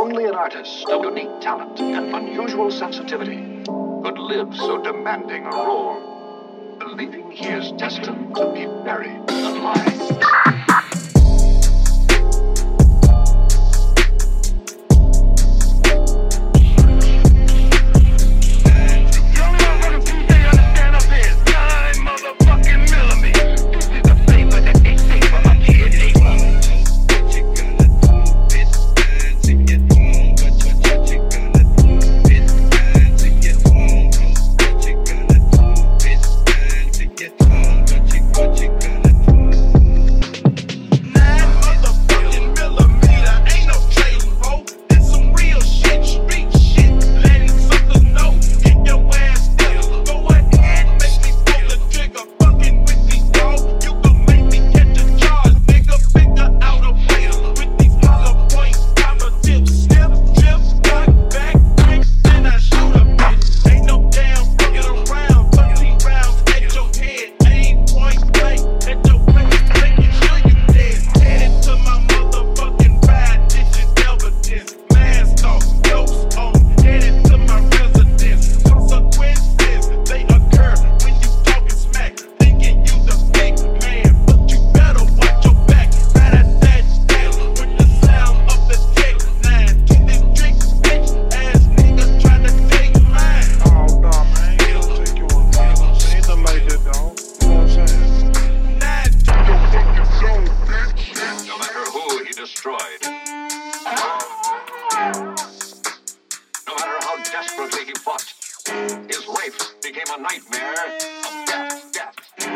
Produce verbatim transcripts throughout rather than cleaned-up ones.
Only an artist of unique talent and unusual sensitivity could live so demanding a role, believing he is destined to be buried alive. Desperately he fought. His life became a nightmare of death, death.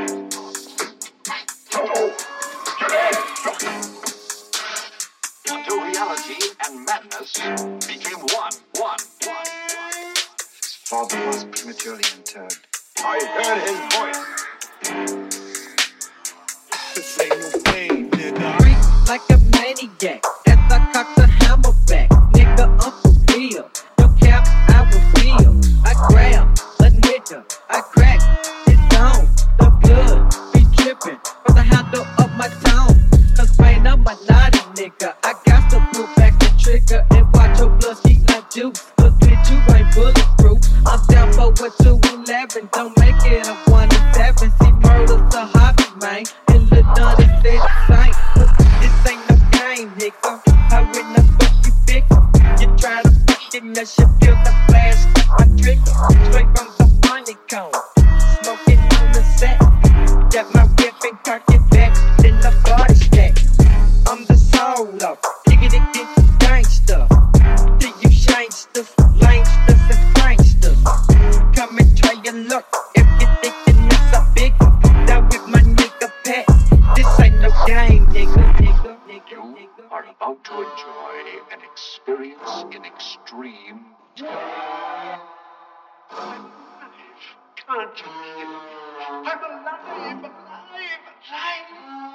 Until reality and madness became one, one, one. His father was prematurely interred. I heard his voice. This ain't no game, nigga. Like a maniac, as I cock the hammer back. Nigga, I'm for real. No cap, I will feel. I grab a nigga, I crack his down. The blood be dripping from the handle of my tongue. Cause man, I'm a naughty nigga. I got to pull back the trigger and watch your blood ski like juice. Cause bitch, you ain't bulletproof. I'm down for what two eleven. Don't make it a one and seven. See, murder's a hobby, man. And Lil Dunn is said the same. This ain't no game, nigga. How in the fuck you fix? You try to fucking mess your feel the flash. My trigger, straight from the honeycomb. Smoking on the set. Got my whip and cock it back. Then the body stack. I'm the soul of diggity get gangsta. Do you shinesters, langsters, and pranksters? Come and try your luck if you thinking it's a big. Down with my nigga Pat. This ain't no game, nigga, nigga, nigga, You nigga. are about to enjoy an experience in extreme terror. I'm alive. Can't you hear me? I'm alive, alive, alive.